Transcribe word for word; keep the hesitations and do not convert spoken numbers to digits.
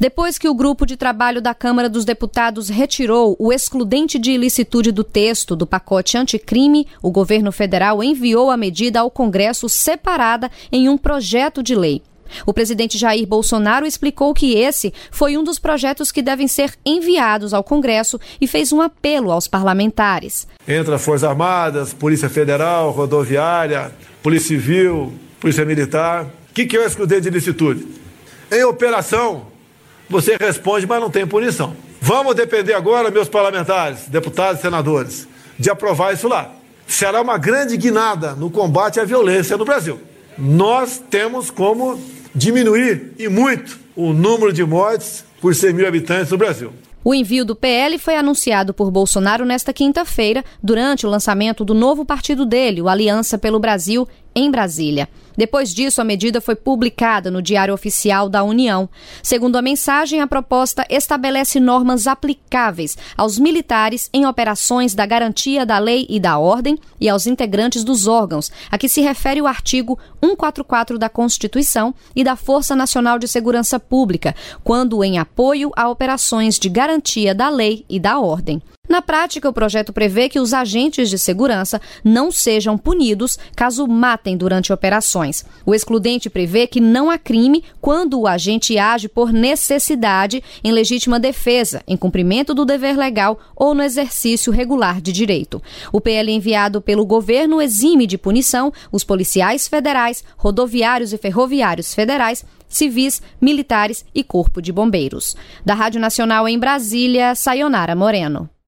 Depois que o grupo de trabalho da Câmara dos Deputados retirou o excludente de ilicitude do texto do pacote anticrime, o governo federal enviou a medida ao Congresso separada em um projeto de lei. O presidente Jair Bolsonaro explicou que esse foi um dos projetos que devem ser enviados ao Congresso e fez um apelo aos parlamentares. Entra Forças Armadas, Polícia Federal, Rodoviária, Polícia Civil, Polícia Militar. O que, que é o excludente de ilicitude? Em operação, você responde, mas não tem punição. Vamos depender agora, meus parlamentares, deputados e senadores, de aprovar isso lá. Será uma grande guinada no combate à violência no Brasil. Nós temos como diminuir, e muito, o número de mortes por cem mil habitantes no Brasil. O envio do P L foi anunciado por Bolsonaro nesta quinta-feira, durante o lançamento do novo partido dele, o Aliança pelo Brasil, em Brasília. Depois disso, a medida foi publicada no Diário Oficial da União. Segundo a mensagem, a proposta estabelece normas aplicáveis aos militares em operações da garantia da lei e da ordem e aos integrantes dos órgãos, a que se refere o artigo cento e quarenta e quatro da Constituição e da Força Nacional de Segurança Pública, quando em apoio a operações de garantia da lei e da ordem. Na prática, o projeto prevê que os agentes de segurança não sejam punidos caso matem durante operações. O excludente prevê que não há crime quando o agente age por necessidade, em legítima defesa, em cumprimento do dever legal ou no exercício regular de direito. O P L enviado pelo governo exime de punição os policiais federais, rodoviários e ferroviários federais, civis, militares e corpo de bombeiros. Da Rádio Nacional em Brasília, Sayonara Moreno.